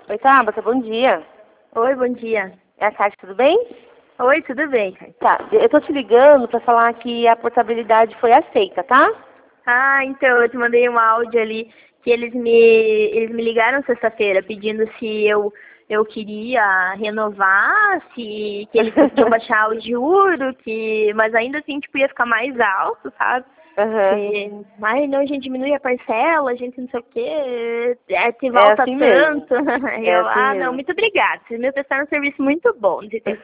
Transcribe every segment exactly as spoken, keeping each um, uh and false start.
Oi, Tabata, bom dia. Oi, bom dia. É a Kátia, tudo bem? Oi, tudo bem, Kai? Tá, eu tô te ligando pra falar que a portabilidade foi aceita, tá? Ah, então, eu te mandei um áudio ali que eles me, eles me ligaram sexta-feira pedindo se eu, eu queria renovar, se que eles conseguiam baixar o juro, que, mas ainda assim, tipo, ia ficar mais alto, sabe? Aham. Que, mas não, a gente diminui a parcela, a gente não sei o quê, é, te É volta assim mesmo. tanto. Aí É eu, assim ah, não, mesmo. muito obrigada, vocês me prestaram um serviço muito bom.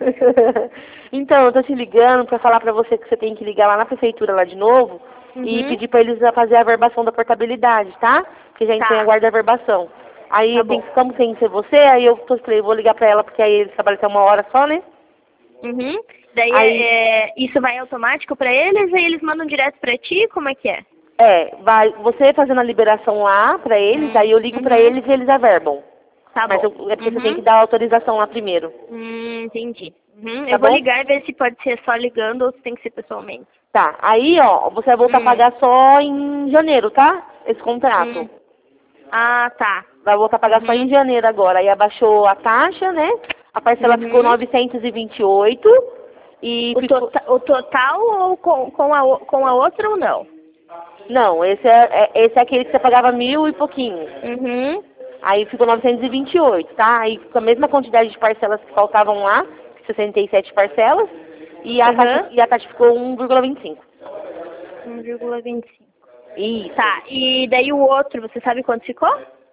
Então, eu tô te ligando pra falar pra você que você tem que ligar lá na prefeitura lá de novo e Uhum, pedir pra eles a fazer a verbação da portabilidade, tá? Porque a gente tem a tá, guarda a verbação. Aí tá tem bom. que, como tem que ser você, aí eu tô, falei, vou ligar pra ela porque aí eles trabalham até uma hora só, né? Uhum. Daí Aí, é, é, isso vai automático pra eles, aí eles mandam direto pra ti, como é que é? é, vai, você fazendo a liberação lá pra eles, Hum, aí eu ligo pra uhum. eles e eles averbam. Tá Mas eu, bom. é porque você tem que Uhum. dar autorização lá primeiro, Hum, entendi. Uhum. tá Eu vou bom? ligar e ver se pode ser só ligando ou se tem que ser pessoalmente. Tá, aí ó, você vai voltar a Hum, pagar só em janeiro, tá? Esse contrato. hum. Ah, tá. Vai voltar a pagar só em Uhum. janeiro agora. Aí abaixou a taxa, né? A parcela ficou Uhum. novecentos e vinte e oito e O, ficou... tota, o total ou com, com, a, o- com a outra ou não? Não, esse é, é- esse é aquele que você pagava mil e pouquinho. Uhum. Aí ficou novecentos e vinte e oito, tá? Aí com a mesma quantidade de parcelas que faltavam lá, sessenta e sete parcelas, e a taxa, Uhum. e a taxa ficou um vírgula vinte e cinco. um vírgula vinte e cinco. Isso. Tá, e daí o outro, você sabe quanto ficou?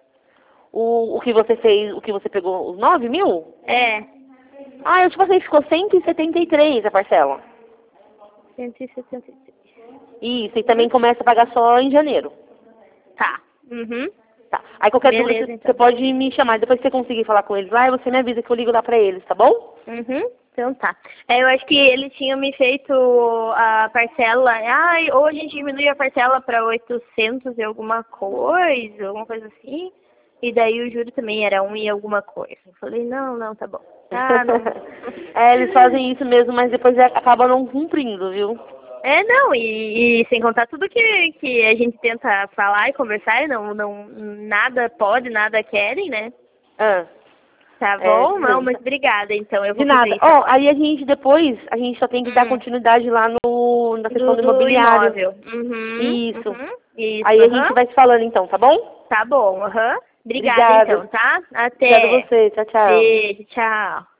O, o que você fez, o que você pegou, os nove mil? É, Ah, eu te passei, ficou cento e setenta e três a parcela. cento e setenta e seis. Isso, e também começa a pagar só em janeiro. Tá. Uhum. Tá. Aí qualquer dúvida Beleza, você você então. pode me chamar. Depois que você conseguir falar com eles lá, aí você me avisa que eu ligo lá pra eles, tá bom? Uhum. Então tá. É, eu acho que eles tinham me feito a parcela. Ai, ou a gente diminui a parcela para oitocentos e alguma coisa, alguma coisa assim. E daí o juro também era um e alguma coisa. Eu falei, não, não, tá bom. Ah, não. É, eles fazem isso mesmo, mas depois é- acabam não cumprindo, viu? É, não, e, e sem contar tudo que, que a gente tenta falar e conversar, e não, não, nada pode, nada querem, né? Ah, Tá é bom? isso Não, mesmo. mas obrigada, então. Eu De vou fazer nada. isso Ó, agora. aí a gente depois, a gente só tem que dar Hum. continuidade lá no, na questão Do, do do imobiliário. imóvel. Uhum, Isso. uhum. Isso, Aí a gente aham. vai se falando então, tá bom? Tá bom, aham. Obrigada, Obrigada. então, tá? Obrigada a Até. você. Tchau, tchau. Beijo, tchau.